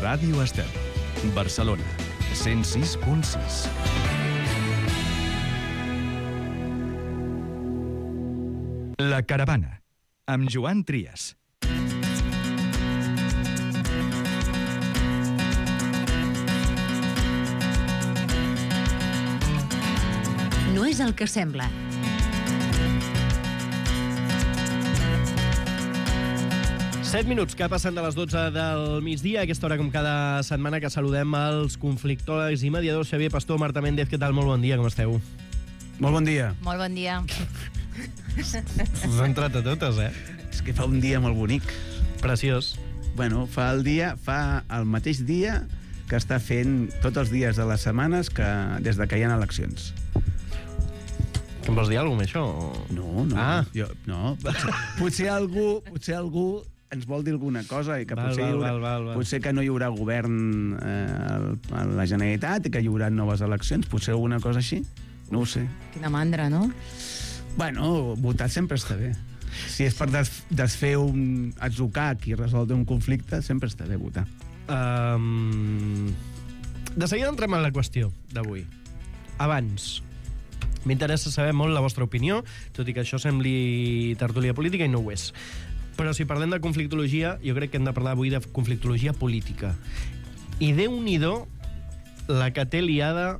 Ràdio Estel, Barcelona, 106.6. La Caravana, amb Joan Trias. No és el que sembla. Set minuts que passen de les 12 del migdia, a aquesta hora com cada setmana que saludem els conflictòlegs i mediadors. Xavier Pastor, Marta Méndez, què tal? Molt bon dia, com esteu? Molt bon dia. Molt bon dia. Us han entrat a totes, És que fa un dia molt bonic. Preciós. Bueno, fa el mateix dia que està fent tots els dies de les setmanes des de que hi ha eleccions. Que em vols dir alguna cosa, això? No. No. Potser algú ens vol dir alguna cosa i que potser que no hi haurà govern a la Generalitat i que hi haurà noves eleccions. Potser alguna cosa així? No ho sé. Quina mandra, no? Bueno, votar sempre està bé. Si és per desfer un atzucac i resoldre un conflicte, sempre està bé votar. De seguida entrem en la qüestió d'avui. Abans, m'interessa saber molt la vostra opinió, tot i que això sembli tertúlia política i no ho és. Però si parlem de conflictologia, jo crec que hem de parlar avui de conflictologia política. I Déu-n'hi-do la que té liada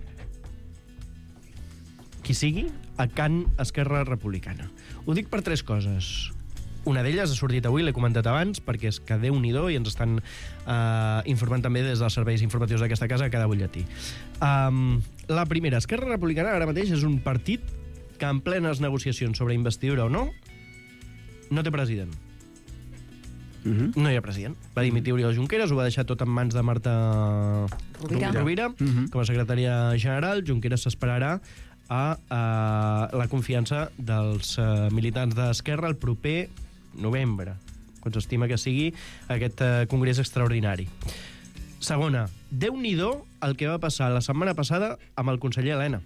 qui sigui a Can Esquerra Republicana. Ho dic per tres coses. Una d'elles ha sortit avui, l'he comentat abans, perquè és que Déu-n'hi-do i ens estan informant també des dels serveis informatius d'aquesta casa a cada butlletí. La primera, Esquerra Republicana ara mateix és un partit que en plenes negociacions sobre investidura o no té president. No hi ha president. Va dimitir Oriol Junqueras, ho va deixar tot en mans de Marta Rovira com a secretària general. Junqueras s'esperarà a la confiança dels militants d'Esquerra el proper novembre, quan s'estima que sigui aquest congrés extraordinari. Segona, Déu-n'hi-do el que va passar la setmana passada amb el conseller Elena.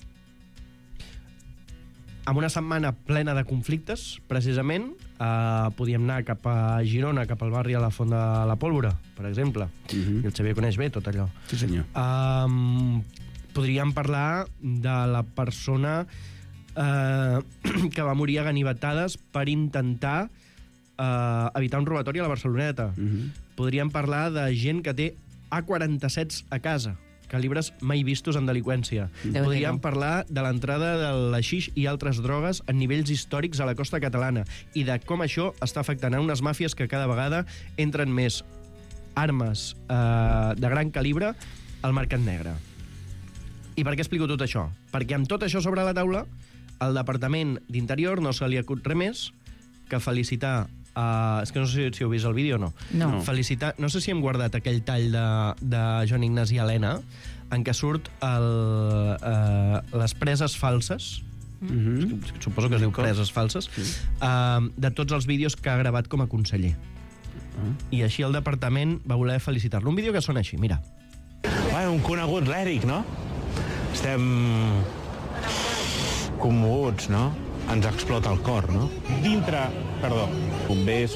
En una setmana plena de conflictes, precisament, podíem anar cap a Girona, cap al barri a la Font de la Pólvora, per exemple. I el Xavier coneix bé tot allò. Sí, senyor. Podríem parlar de la persona que va morir a ganivetades per intentar evitar un robatori a la Barceloneta. Podríem parlar de gent que té AK-47 a casa, calibres mai vistos en delinqüència. Podríem parlar de l'entrada del haixix i altres drogues a nivells històrics a la costa catalana i de com això està afectant a unes màfies que cada vegada entren més armes de gran calibre al mercat negre. I per què explico tot això? Perquè amb tot això sobre la taula, al Departament d'Interior no se li acut res més que felicitar... és que no sé si heu vist el vídeo o no. No. Felicitar... No sé si hem guardat aquell tall de Joan Ignasi Elena en què surt les preses falses, suposo que es diu preses falses, de tots els vídeos que ha gravat com a conseller. I així el Departament va voler felicitar-lo. Un vídeo que sona així, mira. Un conegut, l'Èric, no? Estem commoguts, no? Ens explota el cor, no? Bombers...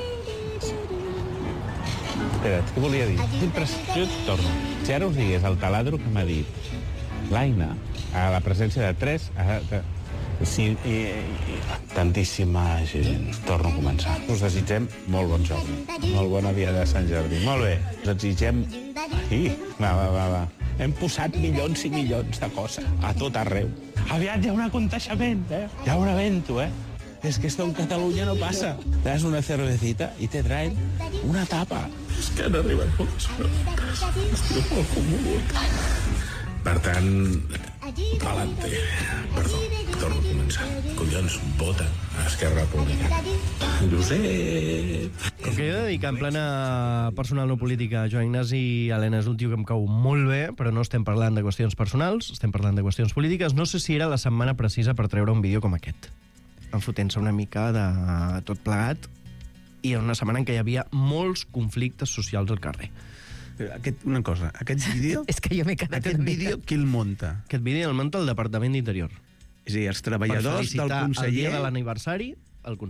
Espera't, què volia dir? Jo et torno. Si ara us digués el taladro que m'ha dit l'Aina, a la presència de 3... Sí, tantíssima gent. Torno a començar. Us desitgem molt bon Jordi. Molt bona dia de Sant Jordi. Molt bé. Us desitgem... Va. Hem posat milions i milions de coses a tot arreu. Aviat hi ha un aconteixement, Hi ha un evento, Es que esto en Catalunya no passa. Te das una cervecita i te traen una tapa. És que han arribat moltes preguntes. Estic molt commogut. Per tant, pa'lante. Perdó, torno a començar. Collons, vota a Esquerra Republicana. Josep! Com que jo he de dir que en plena personal no política Joan Ignasi Elena és un tio que em cau molt bé, però no estem parlant de qüestions personals, estem parlant de qüestions polítiques, no sé si era la setmana precisa per treure un vídeo com aquest, enfotent-se una mica de tot plegat, i en una setmana en què hi havia molts conflictes socials al carrer. Una cosa, aquest vídeo... És que jo m'he quedat Aquest vídeo, qui el munta? Aquest vídeo el munta el Departament d'Interior. És a dir, els treballadors del conseller... el dia de l'aniversari, el conseller.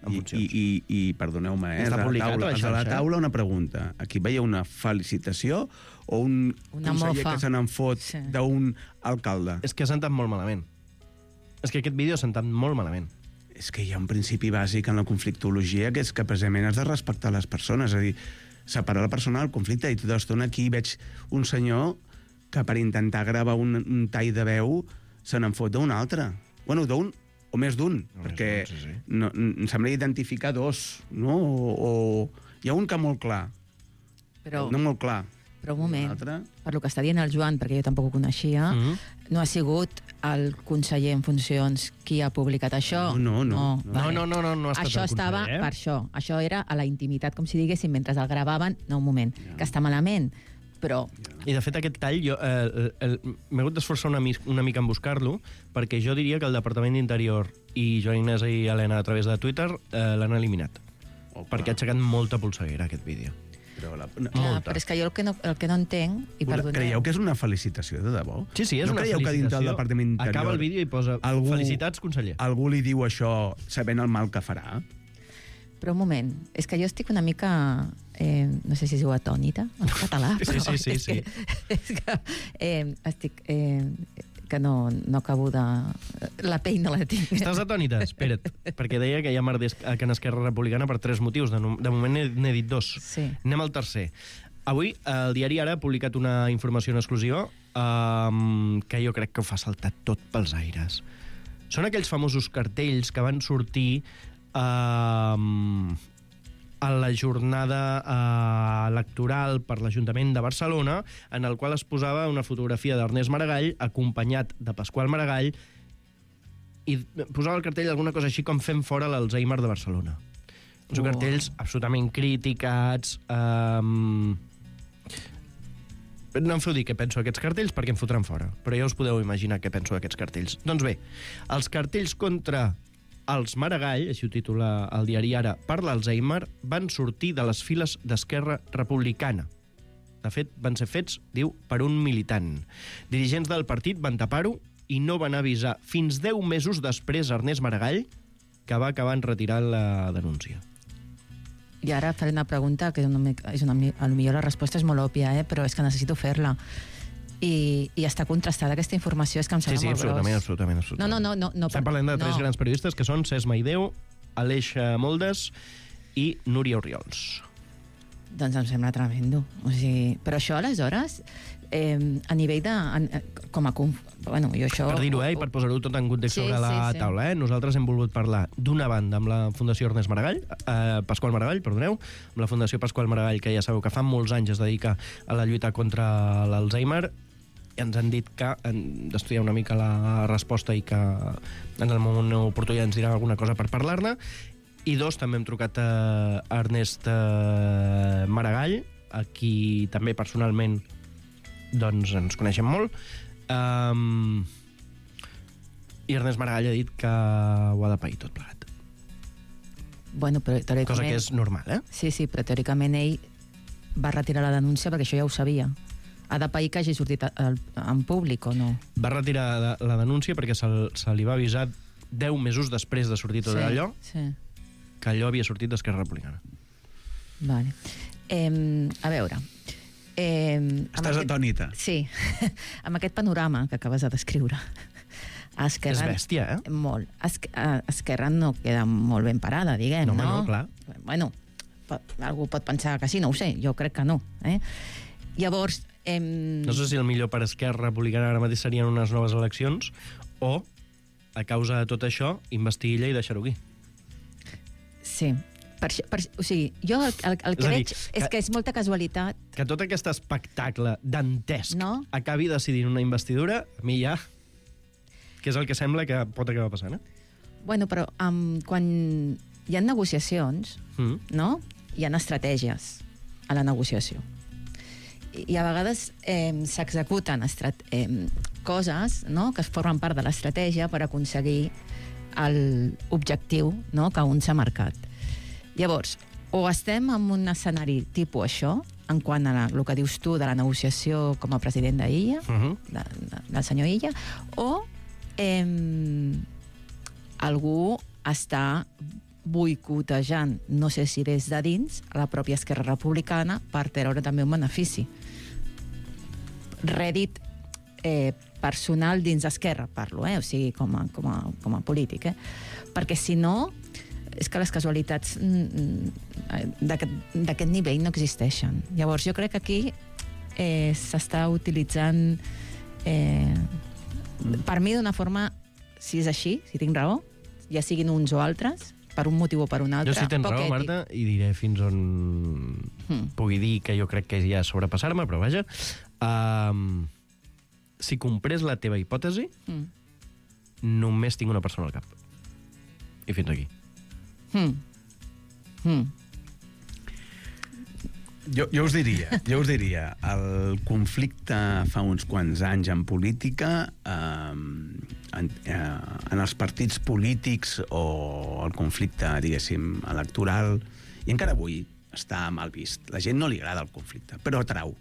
en funcions. I perdoneu-me, Està publicat a la a la xarxa. taula una pregunta. Aquí veia una felicitació o un Una conseller mofa. que se n'en fot Sí. d'un alcalde? És que ha sentat molt malament. És que aquest vídeo ha sentat molt malament. És que hi ha un principi bàsic en la conflictologia, que és que precisament has de respectar les persones, és a dir, separar la persona del conflicte. I tota l'estona aquí veig un senyor que per intentar gravar un tall de veu se n'en fot d'un altre. Bueno, d'un o més d'un, perquè sí. no, em sembla identificar dos, no? O hi ha un que molt clar, Però, no molt clar. però un moment, L'altre? per lo que està dient el Joan, perquè jo tampoc ho coneixia, no ha sigut el conseller en funcions qui ha publicat això? No. No ha estat Això el estava conseller, per això. Això era a la intimitat, com si diguéssim, mentre el gravaven. No, un moment, que està malament, però... I, de fet, aquest tall jo m'he hagut d'esforçar una mica en buscar-lo, perquè jo diria que el Departament d'Interior i Joan Ignasi i Helena, a través de Twitter, l'han eliminat. Perquè ha aixecat molta polseguera, aquest vídeo. Però Clar, però és que jo el que no entenc, i perdoneu... Creieu que és una felicitació, de debò? Sí, és no una creieu felicitació. que dintre del Departament d'Interior... Acaba el vídeo i posa felicitats, conseller. Algú li diu això sabent el mal que farà? Però un moment, és que jo estic una mica... no sé si es diu atònita, en català, Sí, però sí. és que estic... que no acabo de... La pell no la tinc. Estàs atònita? Espera't, perquè deia que hi ha merders a Can Esquerra Republicana per 3 motius. De moment n'he dit 2. Sí. Anem al tercer. Avui el diari Ara ha publicat una informació en exclusiva que jo crec que ho fa saltar tot pels aires. Són aquells famosos cartells que van sortir a la jornada electoral per l'Ajuntament de Barcelona, en el qual es posava una fotografia d'Ernest Maragall acompanyat de Pasqual Maragall i posava el cartell alguna cosa així com fent fora l'Alzheimer de Barcelona. Són cartells absolutament criticats. No em feu dir què penso d'aquests cartells perquè em fotran fora, però ja us podeu imaginar què penso d'aquests cartells. Doncs bé, els cartells contra els Maragall, així ho titula el diari Ara, per l'Alzheimer, van sortir de les files d'Esquerra Republicana. De fet, van ser fets, diu, per un militant. Dirigents del partit van tapar-ho i no van avisar fins 10 mesos després a Ernest Maragall, que va acabar retirant la denúncia. I ara faré una pregunta que potser la resposta és molt òbvia, però és que necessito fer-la. I està contrastada aquesta informació, és que em sembla molt gros. absolutament. No. Estem parlant de 3 grans periodistes, que són Cesc Maideu, Aleix Moldes i Núria Orriols. Doncs em sembla tremendo. O sigui, però això, aleshores, a nivell de... Bueno, jo això... Per dir-ho, i per posar-ho tot en context Sí, sobre la sí. taula, nosaltres hem volgut parlar d'una banda amb la Fundació Ernest Maragall, Pasqual Maragall, perdoneu, amb la Fundació Pasqual Maragall, que ja sabeu que fa molts anys es dedica a la lluita contra l'Alzheimer, i ens han dit que hem d'estudiar una mica la resposta i que en el moment oportú ja ens diran alguna cosa per parlar-ne. I 2, també hem trucat a Ernest Maragall, a qui també personalment doncs ens coneixem molt, i Ernest Maragall ha dit que ho ha de pair tot plegat. Bueno, però teòricament... Cosa que és normal, eh? Sí, però teòricament ell va retirar la denúncia perquè això ja ho sabia. Ha de pair que hagi sortit en públic o no? Va retirar la denúncia perquè se li va avisar 10 mesos després de sortir tot allò, que allò havia sortit d'Esquerra Republicana. Vale. A veure... Estàs atònita. Sí. Amb aquest panorama que acabes de descriure. Esquerra, és bèstia, eh? Molt. Esquerra no queda molt ben parada, diguem, no? No, clar. Bueno, algú pot pensar que sí, no ho sé, jo crec que no. Llavors... No sé si el millor per Esquerra Republicana ara mateix serien unes noves eleccions o, a causa de tot això, investir ella i deixar-ho aquí. Sí. O sigui, jo el que veig és que és molta casualitat. Que tot aquest espectacle dantesc no? acabi decidint una investidura, a mi ja... que és el que sembla que pot acabar passant, Bueno, però quan hi ha negociacions, no? Hi ha estratègies a la negociació. I a vegades s'executen coses, no?, que formen part de l'estratègia per aconseguir l'objectiu, no?, que un s'ha marcat. Llavors, o estem en un escenari tipus això, en quant a el que dius tu de la negociació com a president d'Illa, del senyor Illa, o algú està boicotejant, no sé si des de dins, a la pròpia Esquerra Republicana per treure també un benefici. Rèdit personal dins d'Esquerra, parlo, o sigui, com a polític, perquè si no, és que les casualitats d'aquest nivell no existeixen. Llavors, jo crec que aquí s'està utilitzant, per mi, d'una forma, si és així, si tinc raó, ja siguin uns o altres, per un motiu o per un altre. Jo sí tens raó, Marta, i diré fins on pugui dir que jo crec que és ja sobrepassar-me, però vaja. Si comprés la teva hipòtesi, només tinc una persona al cap. I fins aquí. Jo us diria, el conflicte fa uns quants anys en política, en els partits polítics o el conflicte, diguéssim, electoral, i encara avui està mal vist. La gent no li agrada el conflicte, però atrau.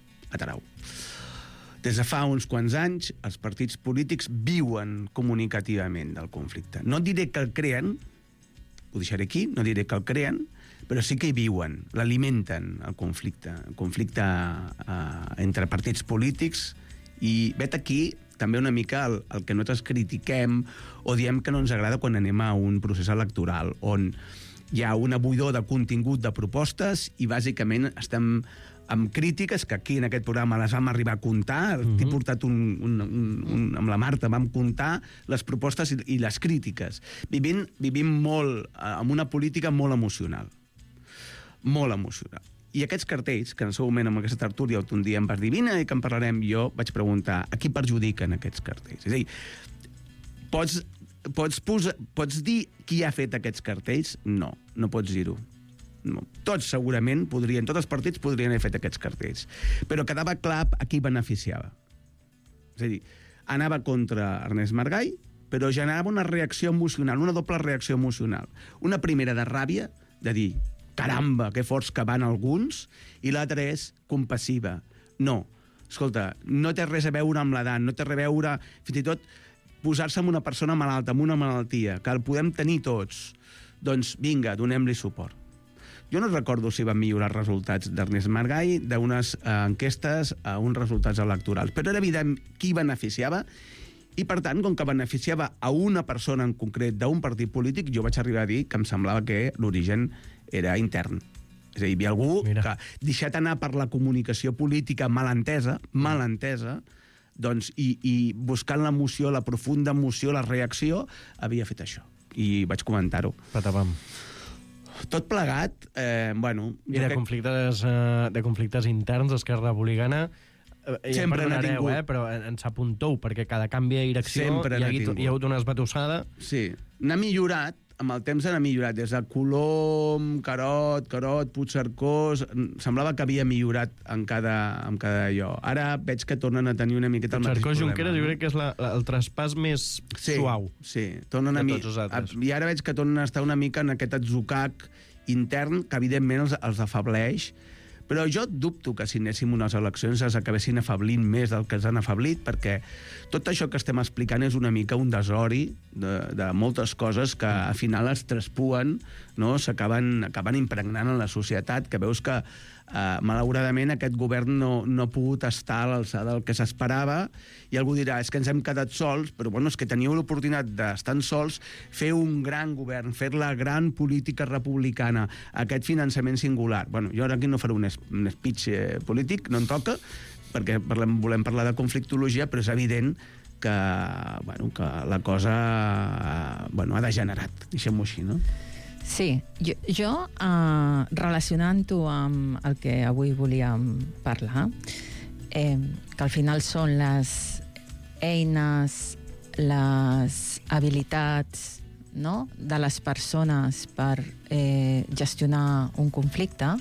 Des de fa uns quants anys, els partits polítics viuen comunicativament del conflicte. No diré que el creen, ho deixaré aquí, no diré que el creen, però sí que hi viuen, l'alimenten, el conflicte entre partits polítics, i vet aquí també una mica el que nosaltres critiquem o diem que no ens agrada quan anem a un procés electoral, on hi ha una buidor de contingut de propostes i bàsicament estem amb crítiques, que aquí en aquest programa les vam arribar a comptar, t'he portat amb la Marta, vam comptar les propostes i les crítiques. Vivim molt, amb una política molt emocional. Molt emocional. I aquests cartells, que en el seu moment amb aquesta tertúlia un dia em vas dir, vine, que en parlarem, jo vaig preguntar, a qui perjudiquen aquests cartells? És a dir, pots dir qui ha fet aquests cartells? No pots dir-ho. No. Tots segurament tots els partits podrien haver fet aquests cartells, però quedava clar a qui beneficiava. És a dir, anava contra Ernest Maragall, però generava una reacció emocional, una doble reacció emocional. Una primera de ràbia, de dir, caramba, que forts que van alguns, i l'altra és compassiva. No, escolta, no té res a veure amb l'edat, no té res a veure, fins i tot, posar-se amb una persona malalta, amb una malaltia, que el podem tenir tots. Doncs vinga, donem-li suport. Jo no recordo si van millorar els resultats d'Ernest Maragall d'unes enquestes a uns resultats electorals, però era evident qui beneficiava, i per tant, com que beneficiava a una persona en concret d'un partit polític, jo vaig arribar a dir que em semblava que l'origen era intern. És a dir, hi havia algú que, deixat anar per la comunicació política malentesa, doncs, i buscant l'emoció, la profunda emoció, la reacció, havia fet això. I vaig comentar-ho. Patapam. Tot plegat, bueno... I de conflictes interns d'Esquerra Republicana, sempre n'ha tingut. Però ens apunteu, perquè cada canvi de direcció hi ha hagut una esbatussada. Sí, n'ha millorat, amb el temps n'ha millorat, des de Colom, Carot, Puigcercós, semblava que havia millorat en cada allò. Ara veig que tornen a tenir una miqueta el mateix problema. Puigcercós-Junqueras jo crec que és el traspàs més suau. Sí, tornen de tots els altres. I ara veig que tornen a estar una mica en aquest atzucac intern que evidentment els afableix, però jo dubto que si anéssim unes eleccions es acabessin afablint més del que els han afablit, perquè tot això que estem explicant és una mica un desori de moltes coses que al final es traspuen, no? S'acaben impregnant en la societat, que veus que malauradament aquest govern no ha pogut estar a l'alçada del que s'esperava, i algú dirà, és que ens hem quedat sols, però bueno, és que teníeu l'oportunitat d'estar sols, fer un gran govern, fer la gran política republicana, aquest finançament singular. Bueno, jo ara aquí no faré un speech polític, no en toca, perquè volem parlar de conflictologia, però és evident que la cosa ha degenerat, deixem-ho així, no? Sí, jo relacionant-ho amb el que avui volíem parlar, que al final són les eines, les habilitats, no?, de les persones per gestionar un conflicte,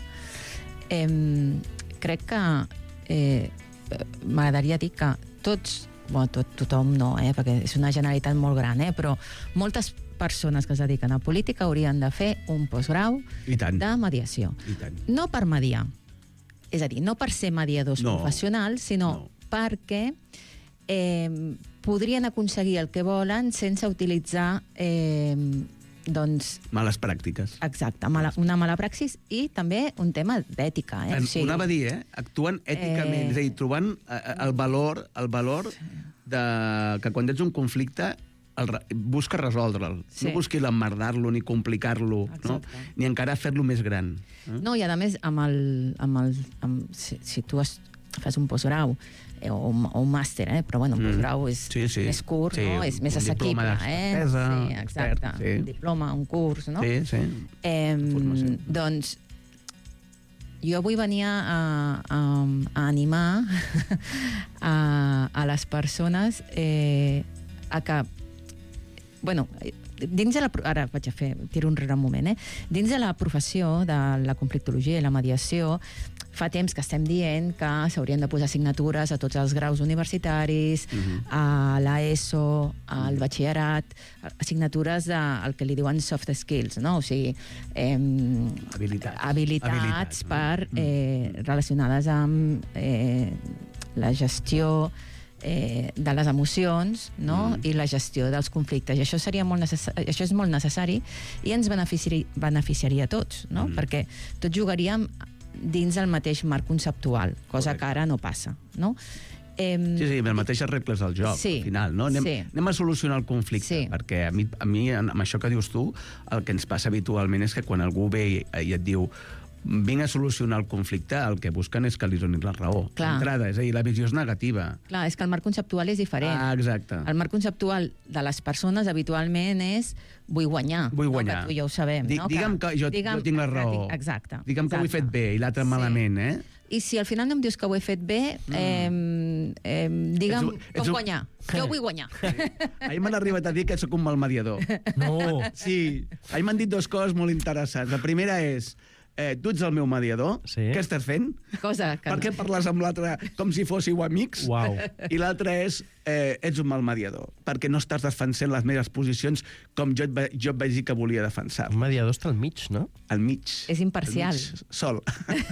crec que m'agradaria dir que tothom no, perquè és una generalitat molt gran, però moltes persones que es dediquen a política haurien de fer un postgrau de mediació. No per mediar, és a dir, no per ser mediadors professionals, sinó perquè podrien aconseguir el que volen sense utilitzar doncs... Males pràctiques. Exacte, una mala praxis i també un tema d'ètica. Ho anava a dir, actuen èticament, és a dir, trobant el valor que quan tens un conflicte busca resoldre'l. Sí. No busqui l'emmerdar-lo ni complicar-lo, no? Ni encara fer-lo més gran. No, i a més, si tu fas un postgrau o un màster, però un postgrau és més curt, no? És més assequible. Sí, exacte. Un diploma, un curs, no? Sí. Doncs jo vull venir a animar a les persones a que dins de ara vaig a tiro enrere un moment, dins de la professió de la conflictologia i la mediació fa temps que estem dient que s'haurien de posar assignatures a tots els graus universitaris, a l'ESO, al batxillerat, assignatures del que li diuen soft skills, no? O sigui, habilitats relacionades amb la gestió de les emocions, no? I la gestió dels conflictes. I això seria això és molt necessari i ens beneficiaria a tots, no? Perquè tots jugaríem dins el mateix marc conceptual, cosa que ara no passa, no? Sí, amb les mateixes regles del joc, al final, no? Anem a solucionar el conflicte, perquè a mi, amb això que dius tu, el que ens passa habitualment és que quan algú ve i et diu vinc a solucionar el conflicte, el que busquen és que li donin la raó. D'entrada, és a dir, la visió és negativa. Clar, és que el marc conceptual és diferent. Exacte. El marc conceptual de les persones habitualment és vull guanyar. Vull guanyar. Que tu ja ho sabem. Digue'm que jo tinc la raó. Exacte. Digue'm que ho he fet bé i l'altre malament, I si al final no em dius que ho he fet bé, digue'm com guanyar. Jo vull guanyar. Ahir m'han arribat a dir que sóc un mal mediador. No. Sí. Ahir m'han dit dues coses molt interessants. La primera és tu ets el meu mediador, què estàs fent? Per què parles amb l'altre com si fóssiu amics? Uau. I l'altre és, ets un mal mediador, perquè no estàs defensant les meves posicions com jo et vaig dir que volia defensar. Un mediador està al mig, no? Al mig. És imparcial. Sol.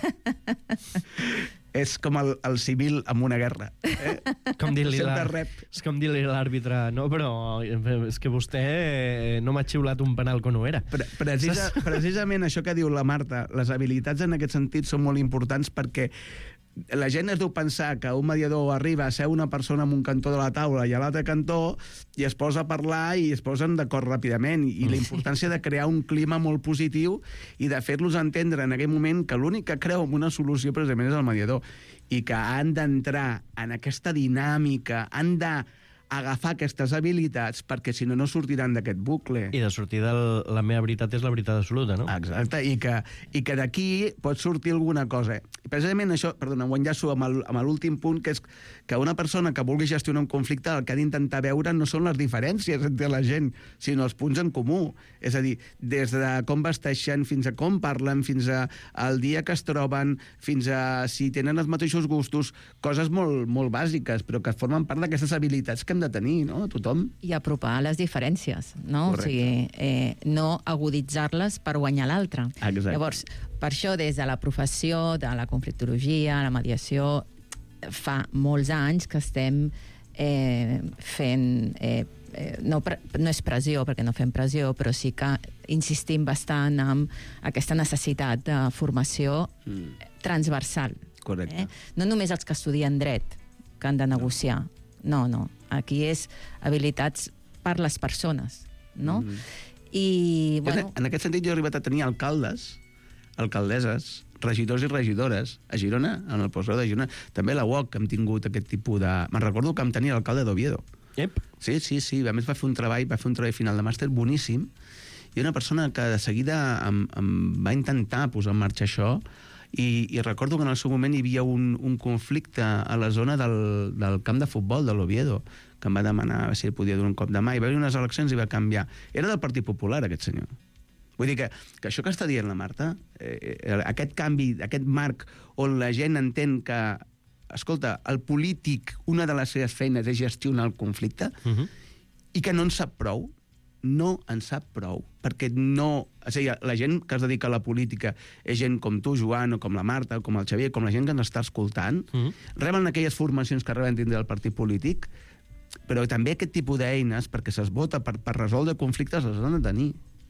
És com el civil en una guerra. Com dir-li és com dir-li a l'àrbitre, no, però és que vostè no m'ha xiulat un penal quan ho era. Precisament això que diu la Marta, les habilitats en aquest sentit són molt importants perquè la gent es deu pensar que un mediador arriba a ser una persona en un cantó de la taula i a l'altre cantó i es posa a parlar i es posen d'acord ràpidament. I la importància de crear un clima molt positiu i de fer-los entendre en aquell moment que l'únic que creu en una solució precisament és el mediador i que han d'entrar en aquesta dinàmica, han d'agafar aquestes habilitats perquè si no, no sortiran d'aquest bucle. I de sortir de la meva veritat és la veritat absoluta, no? Exacte, i que d'aquí pot sortir alguna cosa. I precisament això, perdona, ho enllaço amb l'últim punt, que és que una persona que vulgui gestionar un conflicte el que ha d'intentar veure no són les diferències entre la gent, sinó els punts en comú. És a dir, des de com vesteixen, fins a com parlen, fins al dia que es troben, fins a si tenen els mateixos gustos, coses molt, molt bàsiques, però que formen part d'aquestes habilitats que hem de tenir, no? Tothom. I apropar les diferències, no? Correcte. O sigui, no aguditzar-les per guanyar l'altre. Exacte. Llavors, per això, des de la professió, de la conflictologia, la mediació, fa molts anys que estem fent... no és pressió, perquè no fem pressió, però sí que insistim bastant en aquesta necessitat de formació transversal. Correcte. No només els que estudien dret, que han de negociar. No. Aquí és habilitats per les persones, no? I, bueno... En aquest sentit, jo he arribat a tenir alcaldes, alcaldesses, regidors i regidores a Girona, en el postgrau de Girona. També a la UOC hem tingut aquest tipus de... Me'n recordo que em tenia l'alcalde d'Oviedo. Yep. Sí. A més va fer un treball final de màster boníssim i una persona que de seguida em va intentar posar en marxa això i recordo que en el seu moment hi havia un conflicte a la zona del camp de futbol de l'Oviedo, que em va demanar si podia donar un cop de mà, i va haver unes eleccions i va canviar. Era del Partit Popular, aquest senyor. Vull dir que això que està dient la Marta, aquest canvi, aquest marc on la gent entén que, escolta, el polític, una de les seves feines és gestionar el conflicte, i que no en sap prou, perquè no... És a dir, la gent que es dedica a la política és gent com tu, Joan, o com la Marta, o com el Xavier, com la gent que ens està escoltant, reben aquelles formacions que reben dins del partit polític, però també aquest tipus d'eines, perquè se'ls vota per resoldre conflictes, les han de tenir.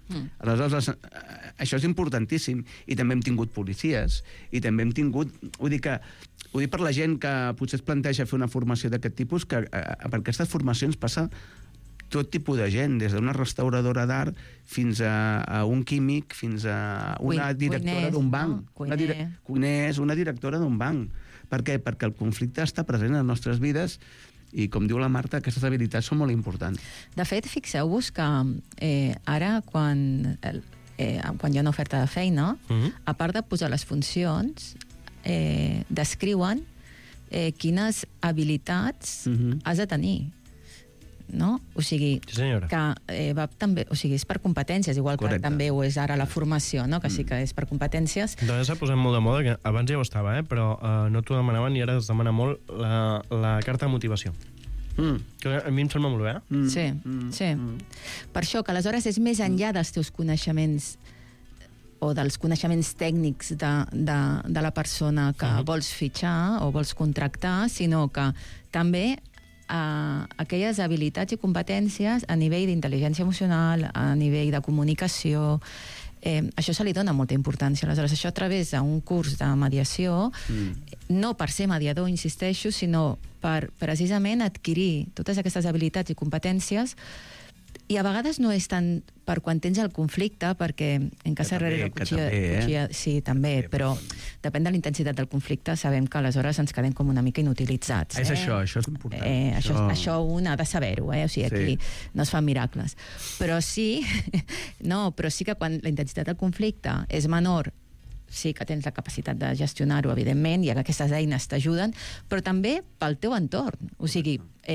Aleshores, això és importantíssim. I també hem tingut policies, i també hem tingut... Vull dir per la gent que potser es planteja fer una formació d'aquest tipus, que per aquestes formacions passa tot tipus de gent, des d'una restauradora d'art fins a un químic, fins a una directora d'un banc. Cuiners, una directora d'un banc. Per què? Perquè el conflicte està present a les nostres vides i, com diu la Marta, aquestes habilitats són molt importants. De fet, fixeu-vos que ara, quan hi ha una oferta de feina, a part de posar les funcions, descriuen quines habilitats has de tenir. No? O sigui, que va també, o sigui, és per competències, igual que també ho és ara la formació, no? Que sí que és per competències. Doncs s'ha posat molt de moda, que abans ja ho estava, però no t'ho demanaven i ara es demana molt la carta de motivació. Que a mi em sembla molt bé, Sí. Per això que aleshores és més enllà dels teus coneixements o dels coneixements tècnics de la persona que vols fitxar o vols contractar, sinó que també aquelles habilitats i competències a nivell d'intel·ligència emocional, a nivell de comunicació, això se li dona molta importància. Aleshores, això a través d'un curs de mediació, no per ser mediador, insisteixo, sinó per precisament adquirir totes aquestes habilitats i competències. I a vegades no és tant per quan tens el conflicte, perquè en casa darrere la cuchilla... Sí, també, però depèn de la intensitat del conflicte, sabem que aleshores ens quedem com una mica inutilitzats. És això és important. Això un ha de saber-ho, o sigui, aquí no es fan miracles. Però sí que quan la intensitat del conflicte és menor, sí que tens la capacitat de gestionar-ho, evidentment, i aquestes eines t'ajuden, però també pel teu entorn, o sigui,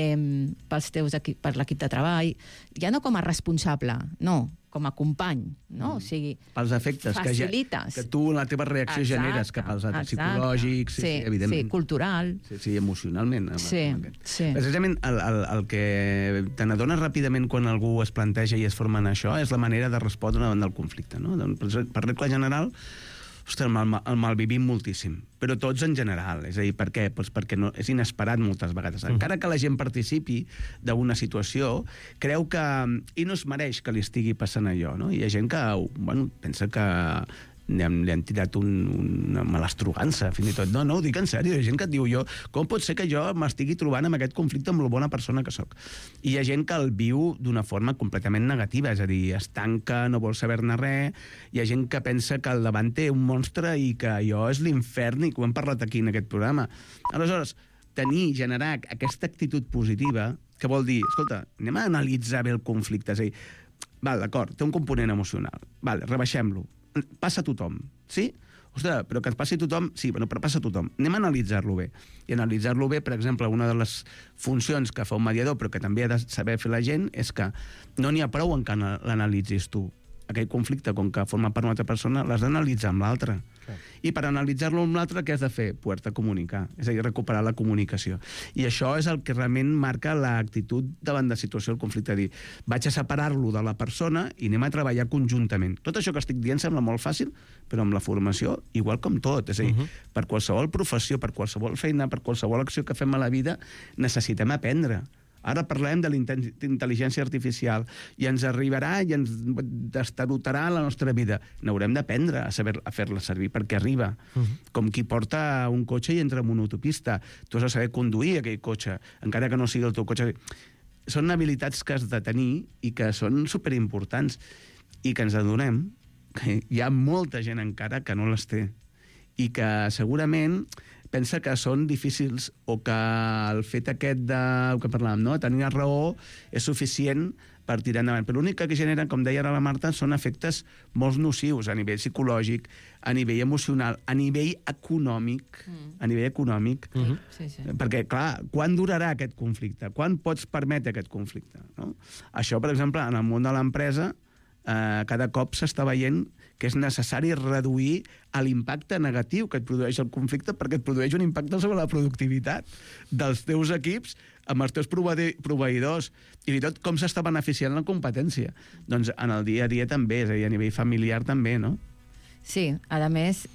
per l'equip de treball, ja no com a responsable, no, com a company, no? O sigui, pels efectes que tu, la teva reacció generes cap als altres, psicològics, evidentment. Sí, cultural. Sí, emocionalment. Sí. Precisament el que te n'adones ràpidament quan algú es planteja i es forma en això és la manera de respondre davant del conflicte, no? Per regla general, ostres, el malvivim moltíssim, però tots en general. És a dir, per què? Doncs perquè és inesperat moltes vegades. Encara que la gent participi d'una situació, creu que... i no es mereix que li estigui passant allò, no? Hi ha gent que, pensa que li han tirat una malastrugança, fins i tot. No, ho dic en sèrio. Hi ha gent que et diu, com pot ser que jo m'estigui trobant amb aquest conflicte amb la bona persona que sóc? I hi ha gent que el viu d'una forma completament negativa, és a dir, es tanca, no vol saber-ne res, hi ha gent que pensa que al davant té un monstre i que allò és l'infern, i que ho hem parlat aquí en aquest programa. Aleshores, generar aquesta actitud positiva, que vol dir, escolta, anem a analitzar bé el conflicte, és a dir, d'acord, té un component emocional, rebaixem-lo, passa a tothom, sí? Ostres, però que et passi a tothom... Sí, però passa a tothom. Anem a analitzar-lo bé. I analitzar-lo bé, per exemple, una de les funcions que fa un mediador, però que també ha de saber fer la gent, és que no n'hi ha prou en que l'analitzis tu. Aquell conflicte, com que forma part d'una altra persona, l'has d'analitzar amb l'altra. I per analitzar-lo amb l'altre, què has de fer? Poder-te comunicar, és a dir, recuperar la comunicació. I això és el que realment marca l'actitud davant de situació del conflicte, dir, vaig a separar-lo de la persona i anem a treballar conjuntament. Tot això que estic dient sembla molt fàcil, però amb la formació, igual com tot, és a dir, per qualsevol professió, per qualsevol feina, per qualsevol acció que fem a la vida, necessitem aprendre. Ara parlem de l'intel·ligència artificial i ens arribarà i ens destarotarà la nostra vida. N'haurem d'aprendre a fer-la servir perquè arriba. Com qui porta un cotxe i entra en una autopista. Tu has de saber conduir aquell cotxe, encara que no sigui el teu cotxe. Són habilitats que has de tenir i que són superimportants i que ens adonem que hi ha molta gent encara que no les té i que segurament pensa que són difícils o que el fet aquest que parlàvem, no? Tenir raó és suficient per tirar endavant. Però l'únic que generen, com deia ara la Marta, són efectes molt nocius a nivell psicològic, a nivell emocional, a nivell econòmic. A nivell econòmic. Perquè, clar, quan durarà aquest conflicte? Quan pots permetre aquest conflicte? No? Això, per exemple, en el món de l'empresa, cada cop s'està veient que és necessari reduir l'impacte negatiu que et produeix el conflicte perquè et produeix un impacte sobre la productivitat dels teus equips amb els teus proveïdors i tot com s'està beneficiant la competència. Doncs en el dia a dia també, és a dir, a nivell familiar també, no? Sí, a més...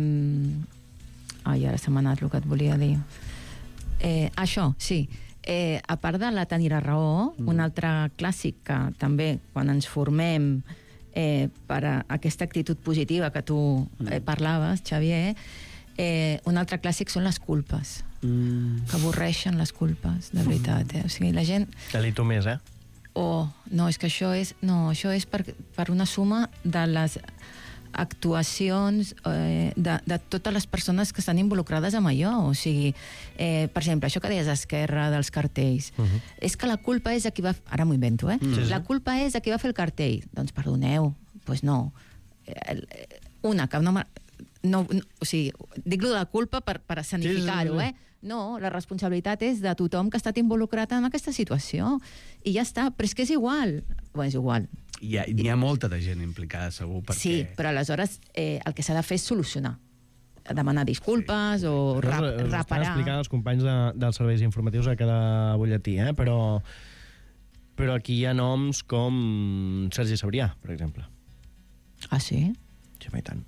Ai, ara se m'ha anat el que et volia dir. Això, sí. A part de la tenir raó, un altre clàssic que també quan ens formem per a aquesta actitud positiva que tu parlaves, Xavier, un altre clàssic són les culpes. Que avorreixen les culpes, de veritat. O sigui, la gent... Te-li tu més, no, és que això és... No, això és per una suma de les actuacions de totes les persones que estan involucrades amb allò. O sigui, per exemple, això que deies d'Esquerra, dels cartells, és que la culpa és de qui va... Ara m'ho invento, La culpa és de qui va fer el cartell. Doncs perdoneu, doncs no. Una, que no, o sigui, dic-lo de la culpa per escenificar-ho, No, la responsabilitat és de tothom que ha estat involucrat en aquesta situació. I ja està, però és que és igual. Bueno, és igual. N'hi ha molta de gent implicada, segur, perquè... Sí, però aleshores el que s'ha de fer és solucionar. Demanar disculpes o reparar. Estan explicant els companys dels serveis informatius a cada butlletí, però aquí hi ha noms com Sergi Sabrià, per exemple. Ah, sí? Sí, i tant.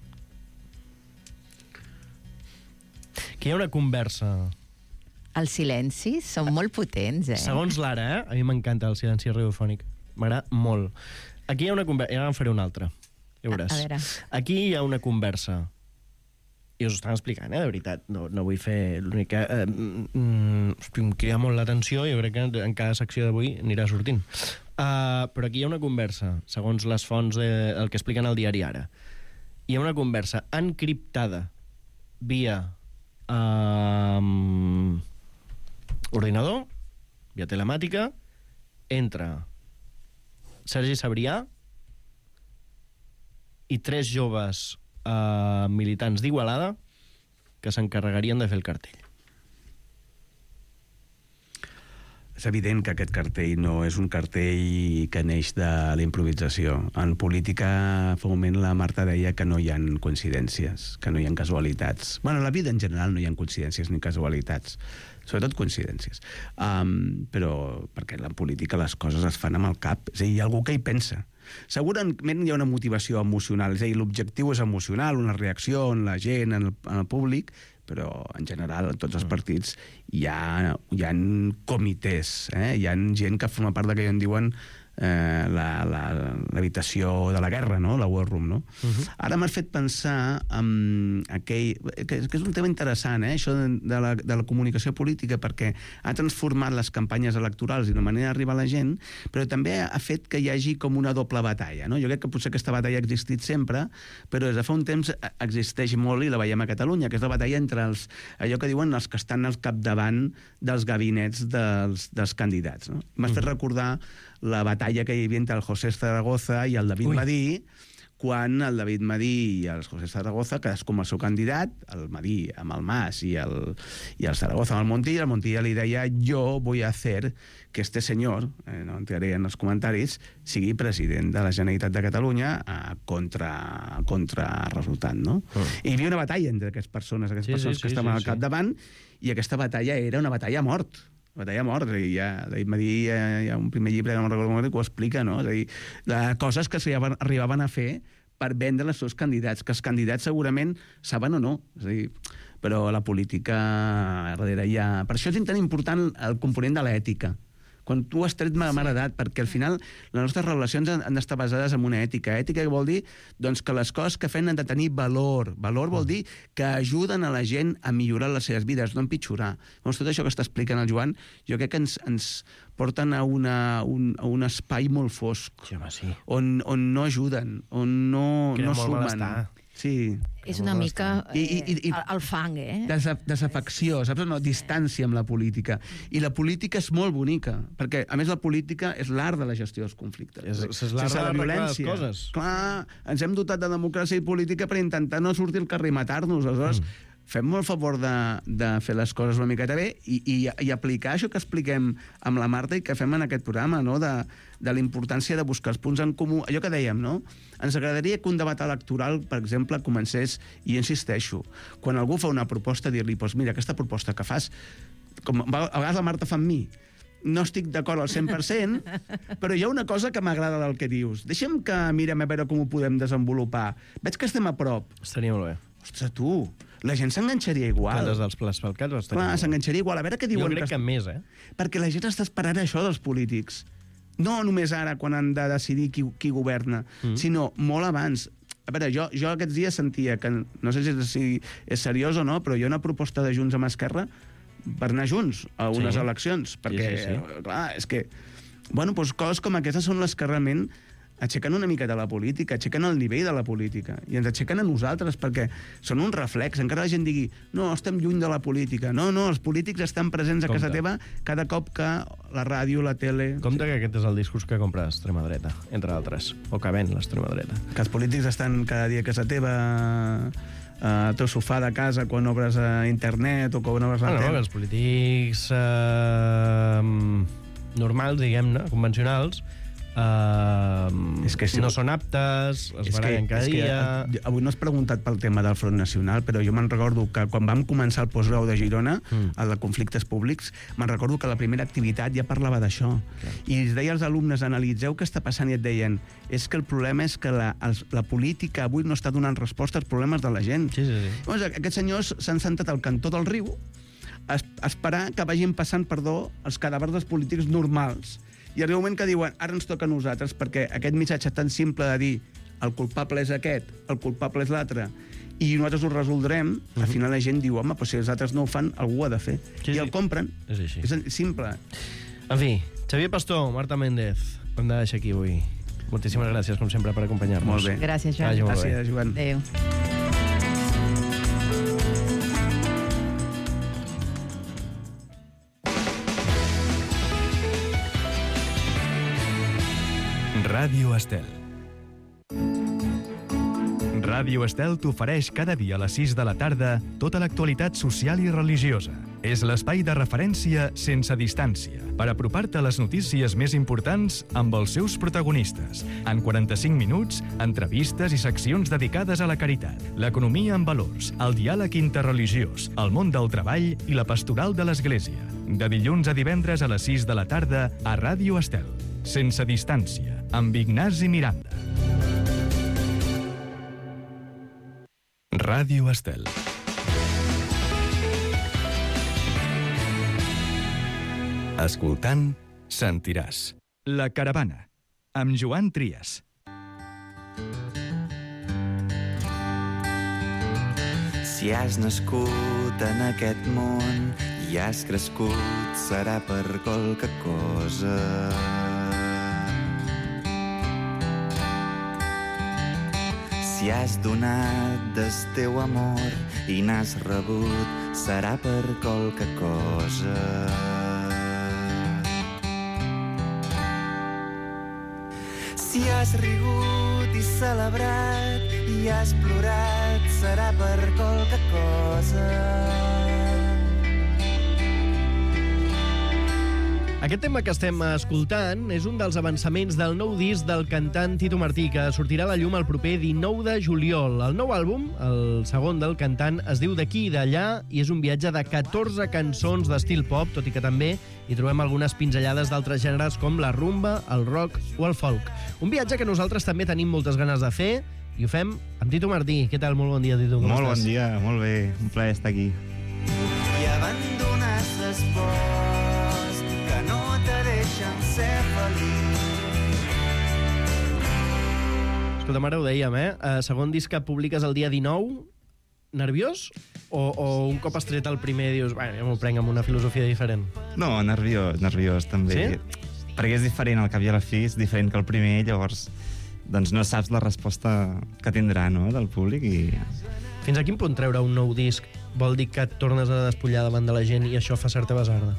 Aquí hi ha una conversa... Els silencis són molt potents, Segons l'ara, a mi m'encanta el silenci radiofònic. M'agrada molt. Aquí hi ha una conversa... Ja en faré una altra. Ja veuràs. A veure. Aquí hi ha una conversa. I us ho estan explicant, de veritat. No vull fer... L'únic que... em crida molt l'atenció i jo crec que en cada secció d'avui anirà sortint. Però aquí hi ha una conversa, segons les fonts del que expliquen al diari Ara. Hi ha una conversa encriptada via... ordinador, via telemàtica, entre Sergi Sabrià i 3 joves militants d'Igualada que s'encarregarien de fer el cartell. És evident que aquest cartell no és un cartell que neix de la improvisació. En política, fa un moment, la Marta deia que no hi ha coincidències, que no hi ha casualitats. Bueno, en la vida en general no hi ha coincidències ni casualitats, sobretot coincidències. Però perquè en la política les coses es fan amb el cap. És a dir, hi ha algú que hi pensa. Segurament hi ha una motivació emocional, és a dir, l'objectiu és emocional, una reacció en la gent, en el públic, però en general en tots els partits hi ha comitès, hi ha gent que forma part d'aquell on diuen l'habitació de la guerra, no? La war room, no? Ara m'has fet pensar en aquell... que és un tema interessant, això de la comunicació política, perquè ha transformat les campanyes electorals i una manera d'arribar a la gent, però també ha fet que hi hagi com una doble batalla, no? Jo crec que potser aquesta batalla ha existit sempre, però des de fa un temps existeix molt, i la veiem a Catalunya, que és la batalla entre allò que diuen els que estan al capdavant dels gabinets dels candidats, no? M'has fet recordar la batalla que hi havia entre el José Zaragoza i el David Madí, quan el David Madí i el José Zaragoza, cadascú amb el seu candidat, el Madí amb el Mas i el Zaragoza amb el Montilla li deia: jo voy a hacer que este señor, no entraré en els comentaris, sigui president de la Generalitat de Catalunya contra resultat, no? I hi havia una batalla entre aquestes persones que estaven al capdavant, i aquesta batalla era una batalla a mort. I David Madí, hi ha un primer llibre, no me'n recordo com ho explica, no? És a dir, coses que arribaven a fer per vendre els seus candidats, que els candidats segurament saben o no. És a dir, però la política darrere hi ha... Per això és tan important el component de l'ètica. Quan tu has tret m'ha agradat, perquè al final les nostres relacions han d'estar basades en una ètica. Ètica vol dir doncs, que les coses que fem han de tenir valor. Valor vol dir que ajuden a la gent a millorar les seves vides, no a empitjorar. Doncs tot això que està explicant el Joan, jo crec que ens porten a un espai molt fosc, on no ajuden, on no sumen. Sí. És una mica el fang, Desafecció, saps? No, distància amb la política. I la política és molt bonica, perquè, a més, la política és l'art de la gestió dels conflictes. És l'art de arreglar les coses. Clar, ens hem dotat de democràcia i política per intentar no sortir al carrer i matar-nos. Aleshores, fem molt favor de fer les coses una miqueta bé i aplicar això que expliquem amb la Marta i que fem en aquest programa, no? De la importància de buscar els punts en comú. Allò que dèiem, no? Ens agradaria que un debat electoral, per exemple, comencés, i insisteixo, quan algú fa una proposta, dir-li, doncs mira, aquesta proposta que fas, com a vegades la Marta fa amb mi, no estic d'acord al 100%, però hi ha una cosa que m'agrada del que dius. Deixa'm que mirem a veure com ho podem desenvolupar. Veig que estem a prop. Estaria molt bé. Ostres, tu, la gent s'enganxaria igual. Des dels plats pel cap s'enganxaria igual. A veure què diuen. Jo crec que més, Perquè la gent està esperant això dels polítics. no només ara, quan han de decidir qui governa, sinó molt abans. A veure, jo aquests dies sentia que, no sé si és seriós o no, però hi ha una proposta de Junts amb Esquerra per anar junts a unes eleccions, perquè, clar, és que, bueno, doncs coses com aquestes són les que realment aixequen una mica de la política, aixequen el nivell de la política, i ens aixequen a nosaltres, perquè són un reflex. Encara la gent digui, no, estem lluny de la política. No, els polítics estan presents a casa teva cada cop que la ràdio, la tele... Compte que aquest és el discurs que compra l'extrema dreta, entre altres, o que ven l'extrema dreta. Que els polítics estan cada dia a casa teva, al teu sofà de casa, quan obres internet o quan obres la tele. No, els polítics normals, diguem-ne, convencionals, no són aptes, es barallen cada dia... Avui no has preguntat pel tema del Front Nacional, però jo me'n recordo que quan vam començar el postgrau de Girona, el de conflictes públics, me'n recordo que la primera activitat ja parlava d'això. I es deia als alumnes, analitzeu què està passant, i et deien, és que el problema és que la política avui no està donant resposta als problemes de la gent. Llavors, aquests senyors s'han sentat al cantó del riu a esperar que vagin passant, els cadàvers dels polítics normals. I arriba un moment que diuen, ara ens toca a nosaltres, perquè aquest missatge tan simple de dir el culpable és aquest, el culpable és l'altre, i nosaltres ho resoldrem, al final la gent diu, home, però si els altres no ho fan, algú ho ha de fer. I el compren. És així. És simple. En fi, Xavier Pastor, Marta Méndez, hem de deixar aquí avui. Moltíssimes gràcies, com sempre, per acompanyar-nos. Molt bé. Gràcies, Joan. Gràcies, Joan. Adéu. Ràdio Estel. Ràdio Estel t'ofereix cada dia a les 6 de la tarda tota l'actualitat social i religiosa. És l'espai de referència sense distància per apropar-te a les notícies més importants amb els seus protagonistes. En 45 minuts, entrevistes i seccions dedicades a la caritat, l'economia amb valors, el diàleg interreligiós, el món del treball i la pastoral de l'Església. De dilluns a divendres a les 6 de la tarda a Ràdio Estel. Sense distància, amb Ignasi Miranda. Ràdio Estel. Escoltant, sentiràs. La Caravana, amb Joan Trias. Si has nascut en aquest món i has crescut, serà per qualque cosa. Si has donat del teu amor i n'has rebut, serà per qualque cosa. Si has rigut i celebrat i has plorat, serà per qualque cosa. Aquest tema que estem escoltant és un dels avançaments del nou disc del cantant Tito Martí, que sortirà a la llum el proper 19 de juliol. El nou àlbum, el segon del cantant, es diu D'aquí i d'allà i és un viatge de 14 cançons d'estil pop, tot i que també hi trobem algunes pinzellades d'altres gèneres com la rumba, el rock o el folk. Un viatge que nosaltres també tenim moltes ganes de fer i ho fem amb Tito Martí. Què tal? Molt bon dia, Tito. Com molt estàs? Bon dia, molt bé. Un plaer estar aquí. I abandones les pors que no te deixen ser feliç. Escolta, ara ho dèiem, segon disc que publiques el dia 19, nerviós? O un cop has tret el primer dius, ja m'ho prenc amb una filosofia diferent? No, nerviós també. Sí? Perquè és diferent, al cap i a la fi és diferent que el primer, llavors doncs no saps la resposta que tindrà, no?, del públic. I... Fins a quin punt treure un nou disc vol dir que et tornes a despullar davant de la gent i això fa certa basarda?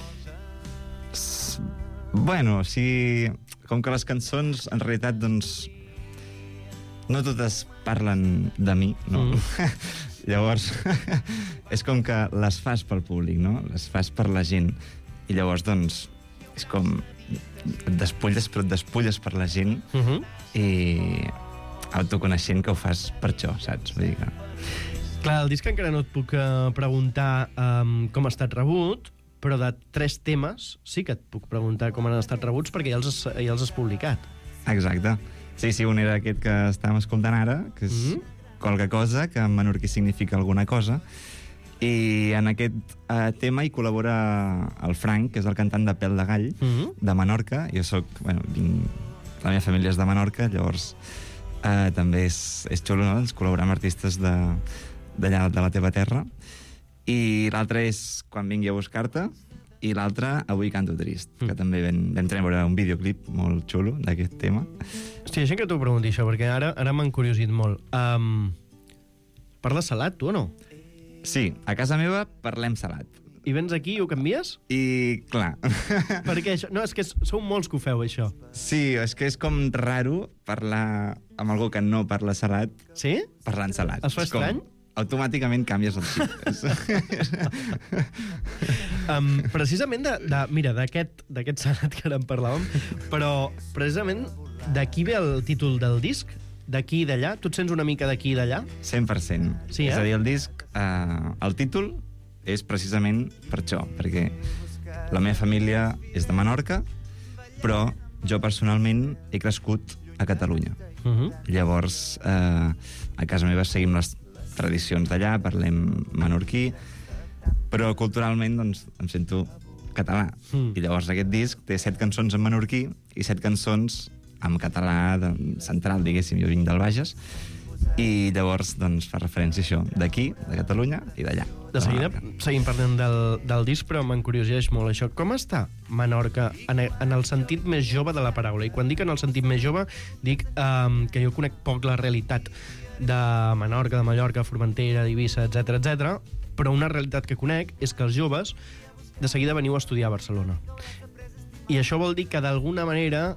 Bueno, sí, com que les cançons en realitat doncs no totes parlen de mi, no? Llavors, és com que les fas pel públic, no? Les fas per la gent. I llavors, doncs, és com... et despulles, però et despulles per la gent i autoconeixent que ho fas per això, saps? Vull dir que... Clar, el disc encara no et puc preguntar com ha estat rebut, però de 3 temes sí que et puc preguntar com han estat rebuts perquè ja els has publicat. Exacte. Sí, un era aquest que estàvem escoltant ara, que és qualque cosa, que en menorquí significa alguna cosa, I en aquest tema hi col·labora el Frank, que és el cantant de Pèl de Gall, de Menorca. Jo soc... Bueno, la meva família és de Menorca, llavors també és xulo, no?, col·laborar amb artistes d'allà, de la teva terra. I l'altre és Quan vingui a buscar-te, i l'altre Avui canto trist, que també vam treure un videoclip molt xulo d'aquest tema. Hòstia, deixa'm que t'ho pregunti això, perquè ara m'ha encuriosit molt. Parles salat, tu, o no? Sí, a casa meva parlem salat. I vens aquí i ho canvies? I, clar... Perquè això... No, és que sou molts que ho feu, això. Sí, és que és com raro parlar amb algú que no parla salat. Sí? Parlant salat. Es fa estrany? Automàticament canvies el xip. Precisament mira, d'aquest salat que ara en parlàvem, però precisament d'aquí ve el títol del disc? D'aquí i d'allà? Tu et sents una mica d'aquí i d'allà? 100%. Sí, És a dir, el disc, el títol és precisament per això, perquè la meva família és de Menorca, però jo personalment he crescut a Catalunya. Llavors, a casa meva seguim les tradicions d'allà, parlem menorquí, però culturalment doncs, em sento català. I llavors aquest disc té 7 cançons en menorquí i 7 cançons en català central, diguéssim. Jo vinc del Bages, i llavors doncs, fa referència a això, d'aquí, de Catalunya i d'allà. De seguida seguim parlant del disc, però m'encurioseix molt això. Com està Menorca en el sentit més jove de la paraula? I quan dic en el sentit més jove, dic que jo conec poc la realitat de Menorca, de Mallorca, Formentera, d'Eivissa, etc, però una realitat que conec és que els joves de seguida veniu a estudiar a Barcelona. I això vol dir que d'alguna manera,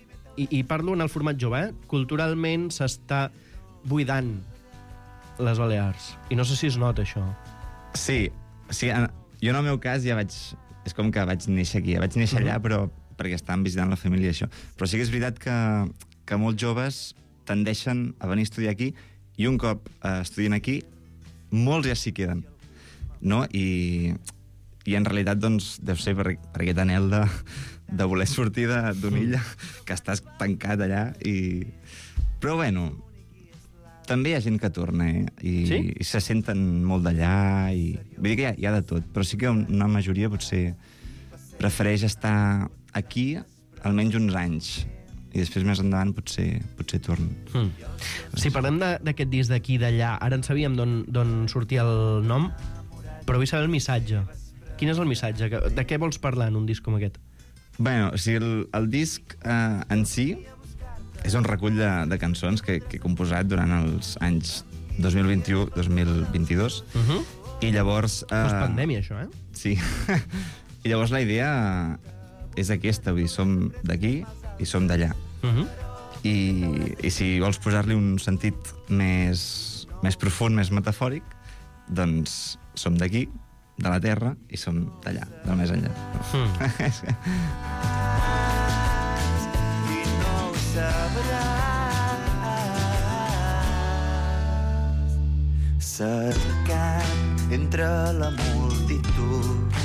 i parlo en el format jove, culturalment s'està buidant les Balears. I no sé si es nota això. Sí, jo en el meu cas ja vaig... És com que vaig néixer aquí, vaig néixer allà, però perquè estàvem visitant la família i això. Però sí que és veritat que molts joves tendeixen a venir a estudiar aquí, i un cop estudien aquí, molts ja s'hi queden, no? I en realitat, doncs, deu ser per aquest anhel de voler sortir d'una illa, que estàs tancat allà. Però, bueno, també hi ha gent que torna, i se senten molt d'allà, i vull dir que hi ha de tot, però sí que una majoria potser prefereix estar aquí almenys uns anys, i després més endavant potser torna. Si parlem d'aquest disc d'aquí i d'allà, ara en sabíem d'on sortia el nom, però vull saber el missatge. Quin és el missatge? De què vols parlar en un disc com aquest? Bueno, o sigui, el disc en si és un recull de cançons que he composat durant els anys 2021-2022. I llavors... Post-pandèmia, això, eh? Sí. I llavors la idea és aquesta, vull dir, som d'aquí i som d'allà. I si vols posar-li un sentit més profund, més metafòric, doncs som d'aquí, de la Terra, i som d'allà, del més enllà. Cercant entre la multitud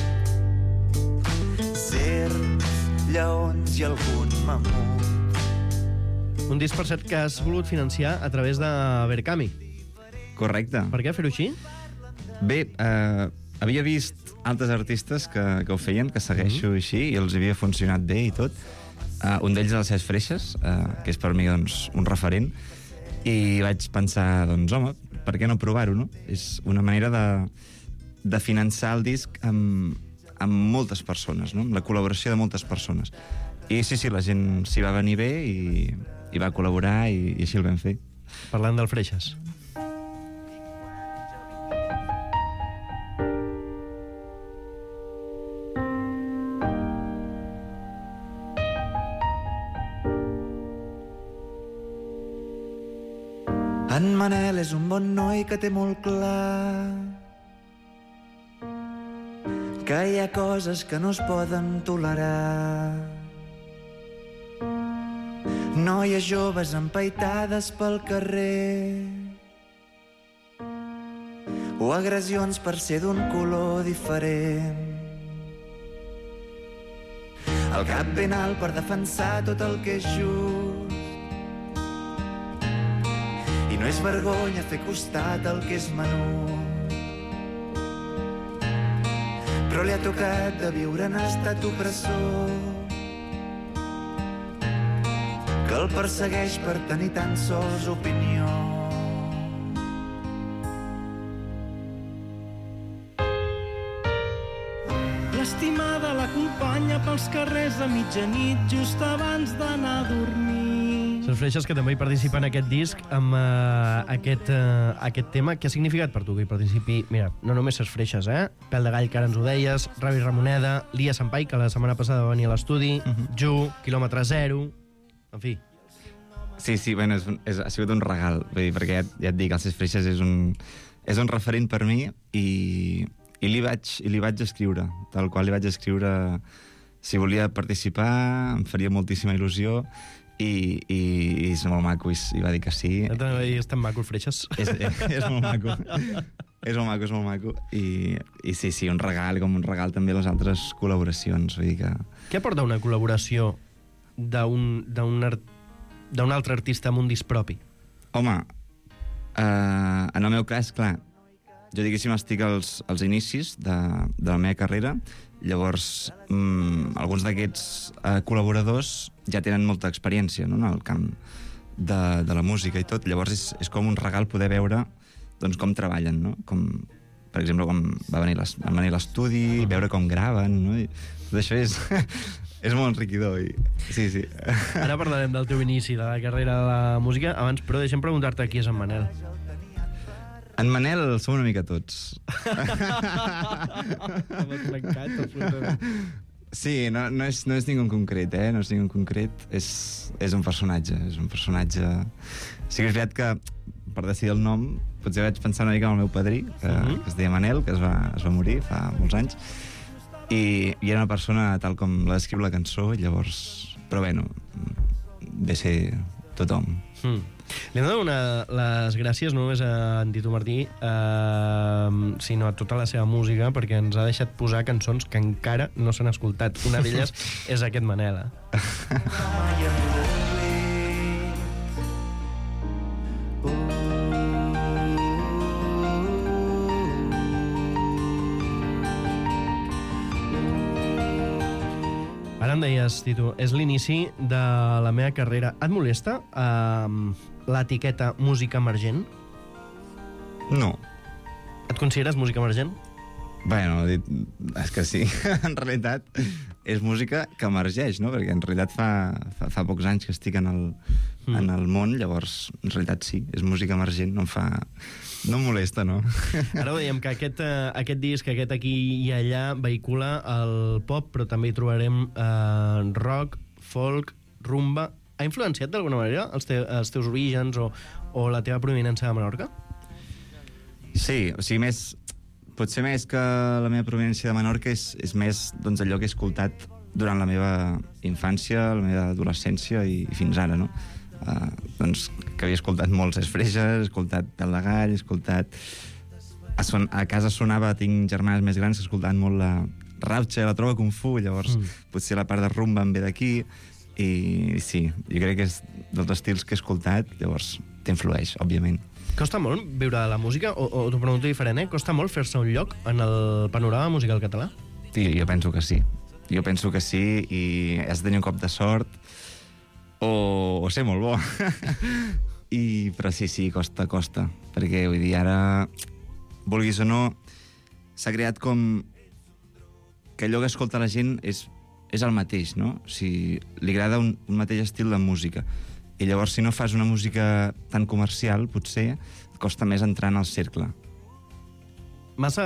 serps, lleons i algun mamut. Un disc, per cert, que has volgut financiar a través de Berkami. Correcte. Per què fer-ho així? Bé, havia vist altres artistes que ho feien, que segueixo així, i els havia funcionat bé i tot. Un d'ells és les Freixes, que és per mi doncs, un referent, i vaig pensar, doncs, home, per què no provar-ho, no? És una manera de finançar el disc amb moltes persones, no? Amb la col·laboració de moltes persones. I sí, la gent s'hi va venir bé i va col·laborar, i així el vam fer. Parlant del Freixes. En Manel és un bon noi que té molt clar que hi ha coses que no es poden tolerar. Noies joves empaitades pel carrer o agressions per ser d'un color diferent. El cap ben alt per defensar tot el que és just, i no és vergonya fer costat al que és menut. però li ha tocat de viure en estat opressor, que el persegueix per tenir tan sols opinió. L'estimada l'acompanya pels carrers a mitjanit just abans d'anar a dormir. Ses Freixes, que també hi participa en aquest disc amb aquest tema. Què ha significat per tu que hi participi? Mira, no només Ses Freixes, Pèl de Gall, que ara ens ho deies, Ravi Ramoneda, Lia Sampai, que la setmana passada va venir a l'estudi, Ju, Quilòmetre Zero, en fi. Sí, bueno, ha sigut un regal, vull dir, perquè ja et dic, el Ses Freixes és un referent per mi i li vaig escriure, tal qual li vaig escriure si volia participar, em faria moltíssima il·lusió, i és molt maco, i va dir que sí. És tan maco, el Freixes. És molt maco. És molt maco. I sí, un regal, com un regal també les altres col·laboracions. Vull dir que... Què aporta una col·laboració d'un altre artista amb un disc propi? Home, en el meu cas, clar, jo diguéssim estic als inicis de la meva carrera. Llavors, alguns d'aquests col·laboradors ja tenen molta experiència, no?, en el camp de la música i tot. Llavors és com un regal poder veure doncs, com treballen, no? Com, per exemple, quan van venir a l'estudi, veure com graven, no? I tot això és molt enriquidor. Sí. Ara parlarem del teu inici, de la carrera de la música. Abans, però, deixem preguntar-te qui és en Manel. En Manel som una mica tots. Sí, no és ningú en concret, no és ningú en concret. És un personatge, Sí que és veritat que, per decidir el nom, potser vaig pensar una mica en el meu padrí, que es deia Manel, que es va morir fa molts anys, i era una persona tal com la descriu la cançó, llavors... Però bueno, ve ser tothom. Li hem de donar les gràcies no només a en Tito Martí, sinó a tota la seva música, perquè ens ha deixat posar cançons que encara no s'han escoltat. Una d'elles és aquest Manel. Ara em deies, Tito, és l'inici de la meva carrera. Et molesta l'etiqueta música emergent? No. Et consideres música emergent? Bueno, és que sí. En realitat és música que emergeix, no? Perquè en realitat fa pocs anys que estic en el món, llavors en realitat sí, és música emergent, no em molesta, no? Ara ho dèiem, que aquest disc, aquest aquí i allà, vehicula el pop, però també hi trobarem rock, folk, rumba. Ha influenciat d'alguna manera els teus orígens o la teva provenència de Menorca? Sí, o sigui, potser més que la meva provenència de Menorca és més doncs, allò que he escoltat durant la meva infància, la meva adolescència i fins ara, no? Doncs que havia escoltat molts Ses Freixes, he escoltat Pèl de Gall, he escoltat... A casa sonava, tinc germanes més grans que escoltaven molt la Rauxa, la Trova Kung Fu, llavors potser la part de rumba em ve d'aquí, i sí, jo crec que és dels estils que he escoltat, llavors t'influeix, òbviament. Costa molt viure de la música? O t'ho pregunto diferent, Costa molt fer-se un lloc en el panorama musical català? Sí, jo penso que sí. I has de tenir un cop de sort o ser molt bo. Però sí, costa. Perquè, vull dir, ara, vulguis o no, s'ha creat com que allò que escolta la gent és el mateix, no? O sigui, li agrada un mateix estil de música. I llavors, si no fas una música tan comercial, potser costa més entrar en el cercle. Massa...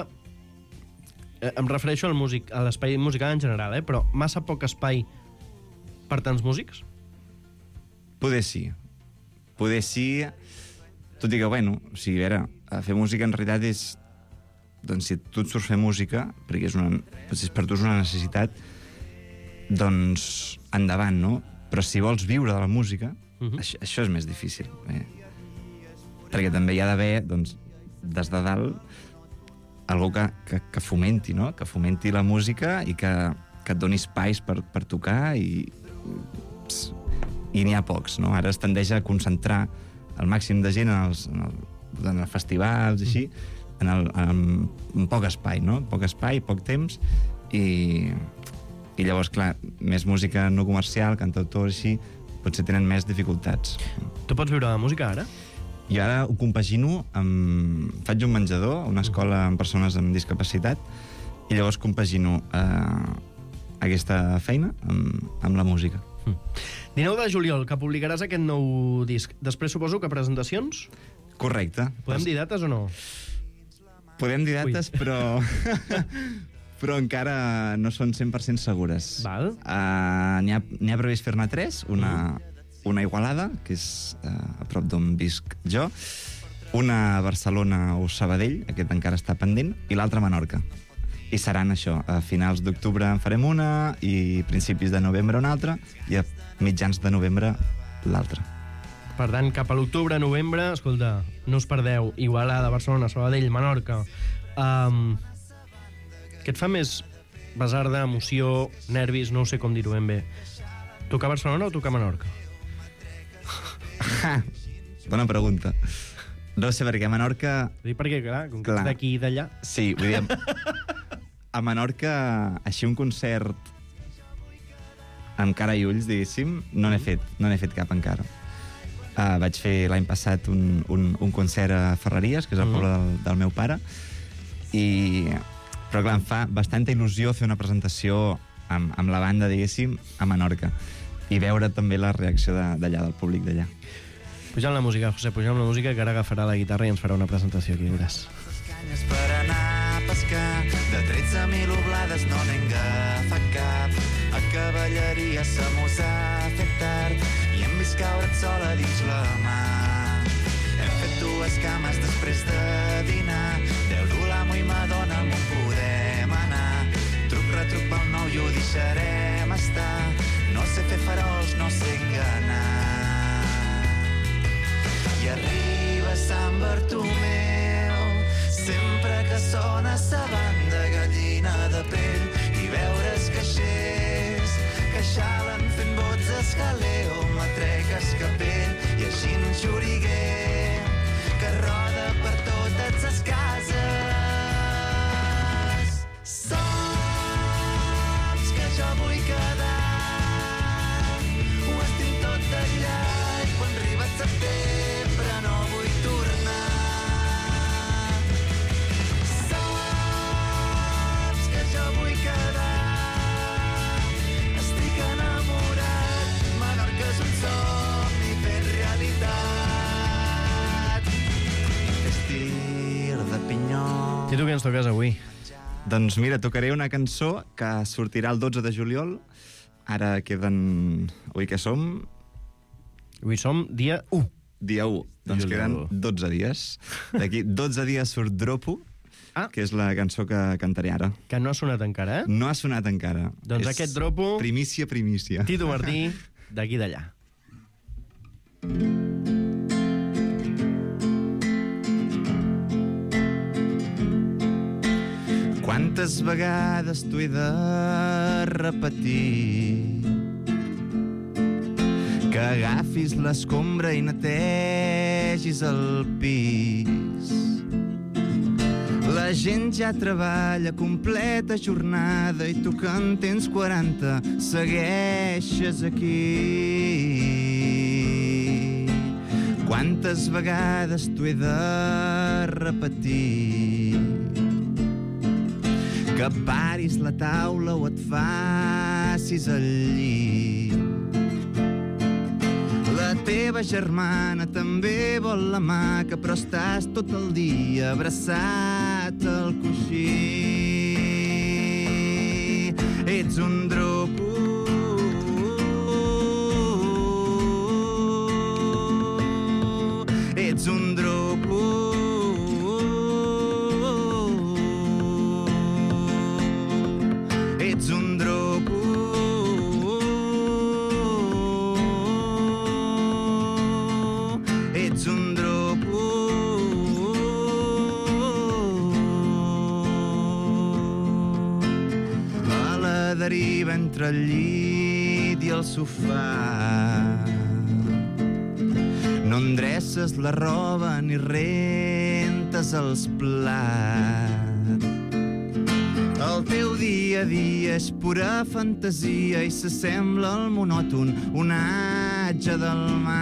Em refereixo a l'espai musical en general, però massa poc espai per tants músics? Poder sí, tot i que, bueno, o sigui, a veure, fer música en realitat és... Doncs si tu et surts fer música, perquè potser per tu és una necessitat, doncs endavant, no? Però si vols viure de la música, això és més difícil. Perquè també hi ha d'haver, doncs, des de dalt, algú que fomenti, no? Que fomenti la música i que et doni espais per tocar i n'hi ha pocs, no? Ara es tendeix a concentrar el màxim de gent en els festivals i així, en poc espai, no? Poc espai, poc temps, i llavors, clar, més música no comercial, cantautors així, potser tenen més dificultats. Tu pots viure de música, ara? Jo ara ho compagino, faig un menjador a una escola amb persones amb discapacitat, i llavors compagino aquesta feina amb la música. 19 de juliol, que publicaràs aquest nou disc. Després suposo que presentacions? Correcte. Podem dir dates o no? Podem dir dates, però encara no són 100% segures. Val. N'hi ha previst fer-ne 3, una a Igualada, que és a prop d'on visc jo, una a Barcelona o Sabadell, aquest encara està pendent, i l'altra a Menorca. I seran això, a finals d'octubre en farem una, i principis de novembre una altra, i a mitjans de novembre l'altra. Per tant, cap a l'octubre, novembre, escolta, no us perdeu, Igualada, Barcelona, Sabadell, Menorca. Què et fa més basarda, emoció, nervis, no sé com dir-ho ben bé? Tocar a Barcelona o tocar a Menorca? Bona pregunta. No sé, perquè a Menorca... Dic perquè, clar, com que ets d'aquí i d'allà... Sí, vull dir, a Menorca, així un concert amb cara i ulls, diguéssim, no n'he fet cap encara. Vaig fer l'any passat un concert a Ferreries, que és el poble del meu pare, però clar, em fa bastanta il·lusió fer una presentació amb la banda, diguéssim, a Menorca, i veure també la reacció d'allà, del públic d'allà. Pujant la música, José, pujant la música, que ara agafarà la guitarra i ens farà una presentació aquí, veuràs. Canyes per anar a pescar, de 13.000 oblades no n'hem agafat cap. A cavalleria se mos ha fet tard i hem vist caure't sola dins la mà. Hem fet 2 cames després de dinar, deu dur l'amo i Madonna on podem anar. Retruc pel nou i ho deixarem estar. No sé fer farols, no sé enganar. I arriba Sant Bartomeu, sempre que sona sa banda, gallina de pell, i veure els caixers que xalen fent bots escaleo, matreques capell, i així en xuriguer que roda per totes les cases. Jo vull quedar, ho estim tot d'allà, i quan arriba setembre no vull tornar. Saps que jo vull quedar, estic enamorat, Menorca és un somni fet realitat. Estir de pinyó. I tu què ens toques avui? Doncs mira, tocaré una cançó que sortirà el 12 de juliol. Ara queden... Avui què som? Avui som dia 1. Dia 1. Doncs queden 12 dies. D'aquí 12 dies surt Dropo, que és la cançó que cantaré ara. Que no ha sonat encara, eh? No ha sonat encara. Doncs aquest Dropo... Primícia. Tito Martí, d'aquí d'allà. Quantes vegades t'ho he de repetir, que agafis l'escombra i netegis el pis. La gent ja treballa completa jornada i tu que en tens 40 segueixes aquí. Quantes vegades t'ho he de repetir, que paris la taula o et facis el llit. La teva germana també vol la maca, però estàs tot el dia abraçat al coixí. Ets un dropo, ets un dropo, ets un dropo, ets un dropo. A la deriva entre el llit i el sofà, no endreces la roba ni rentes portes als plats. El teu dia a dia és pura fantasia i s'assembla al monòton onatge del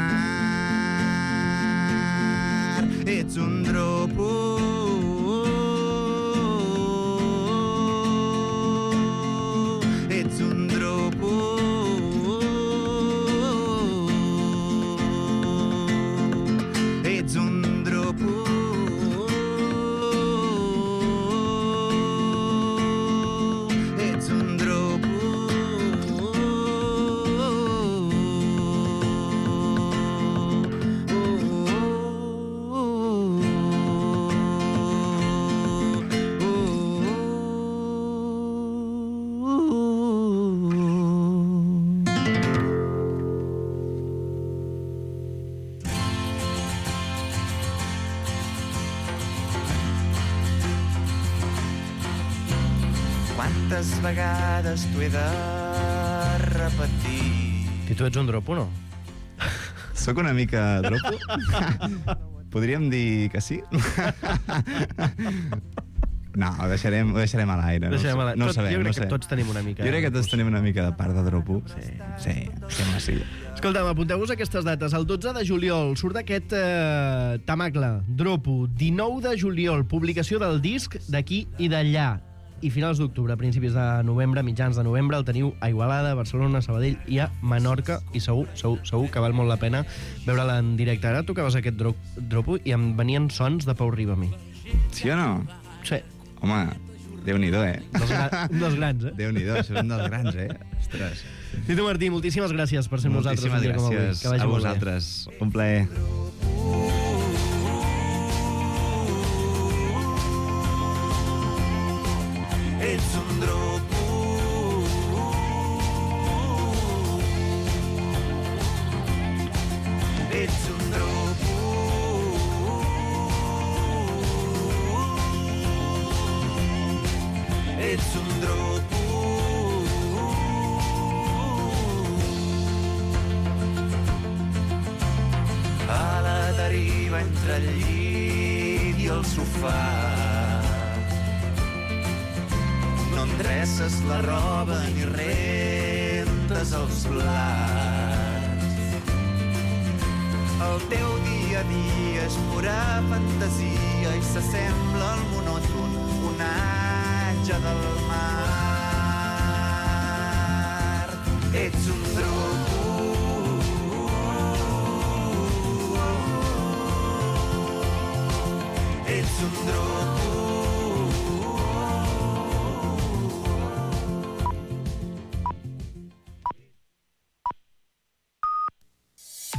mar. Ets un dropo, ets un dropo, ets un dropo. Quantes vegades t'ho he de repetir? I tu ets un dropo, no? Soc una mica dropo? Podríem dir que sí? No, ho deixarem a l'aire. No ho sabem. Jo crec que tots tenim una mica... Jo crec que tots tenim una mica de part de dropo. Sí, sembla sí. Escolta'm, apunteu-vos aquestes dates. El 12 de juliol surt aquest tamacle, dropo. 19 de juliol, publicació del disc d'aquí i d'allà. I finals d'octubre, principis de novembre, mitjans de novembre, el teniu a Igualada, Barcelona, Sabadell i a Menorca, i segur que val molt la pena veure-la en directe. Ara tocaves aquest dropo i em venien sons de Pau Riba a mi. Sí o no? Sí. Home, Déu-n'hi-do, Un dels grans, Déu-n'hi-do, això és un dels grans, Ostres. Tito Martí, moltíssimes gràcies per ser amb nosaltres. Moltíssimes gràcies a vosaltres. Un plaer. Ets un dropo, ets un dropo, ets un dropo. A la deriva entre el llit i el sofà, no endreces la roba ni rentes els plats. El teu dia a dia és pura fantasia i s'assembla al monòton onatge del mar. Ets un dró